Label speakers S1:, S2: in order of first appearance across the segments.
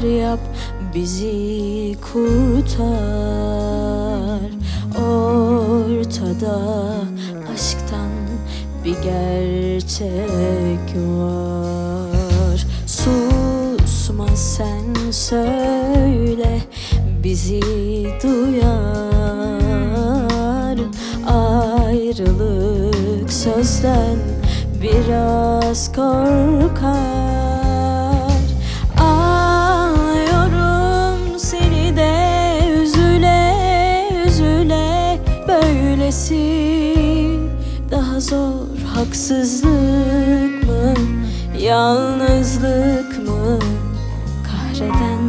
S1: yap, bizi kurtar. Ortada aşktan bir gerçek var. Susma sen, söyle, bizi duyar. Ayrılık sözden biraz korkar. Anlıyorum seni de, üzüle üzüle böylesi daha zor. Haksızlık mı, yalnızlık mı kahreden,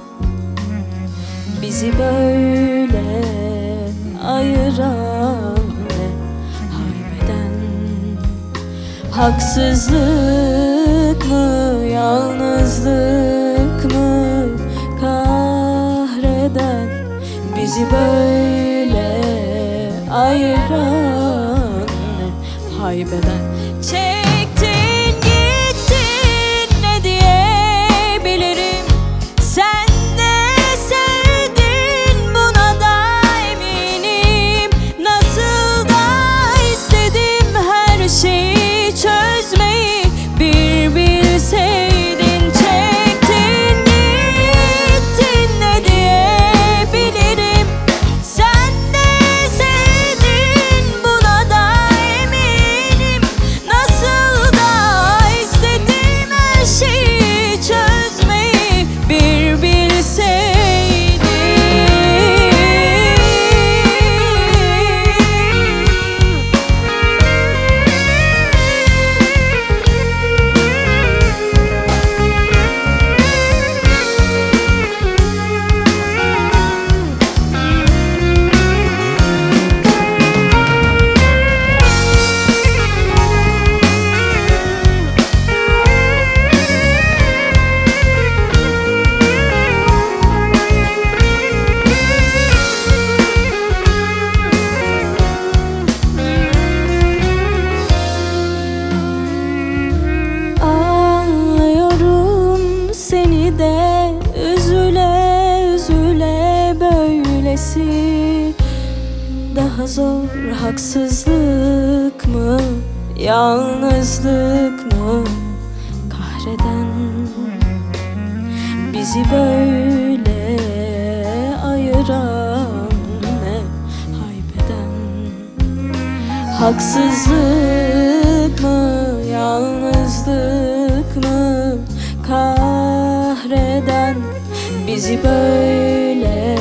S1: bizi böyle ayıran ve haybeden? Haksızlık mı, yalnızlık mı kahreden, bizi böyle ayıran ve haybeden? Çektin gittin, ne diyebilirim? Sen de sevdin, buna da eminim. Nasıl da istedim her şeyi çözmeyi, bir bilseydin. Çektin gittin, ne diyebilirim? Sen de sevdin, buna da eminim. Nasıl da istedim her şeyi çözmeyi, bir bilseydin. Anlıyorum seni de, üzüle üzüle böylesi daha zor. Haksızlık mı, yalnızlık mı kahreden, bizi böyle ayıran ve haybeden? Haksızlık mı, yalnızlık mı kahreden, bizi böyle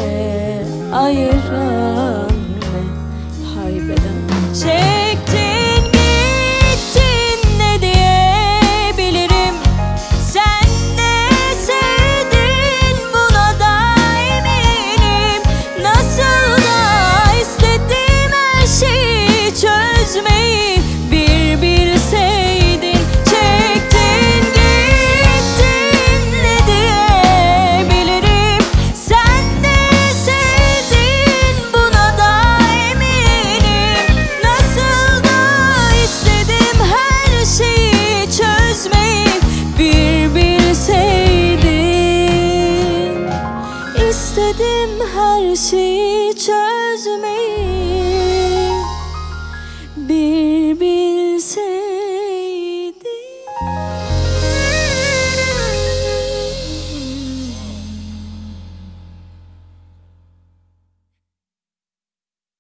S1: ayıran ve haybeden? Çektin gittin, ne diyebilirim? Sen de sevdin, buna da eminim. Nasıl da istedim her şeyi çözmeyi, bir bilseydin. Çektin gittin, ne diyebilirim? Sen de sevdin, buna da eminim. Nasıl da istedim her şeyi çözmeyi, bir bilseydin. İstedim her şeyi çözmeyi,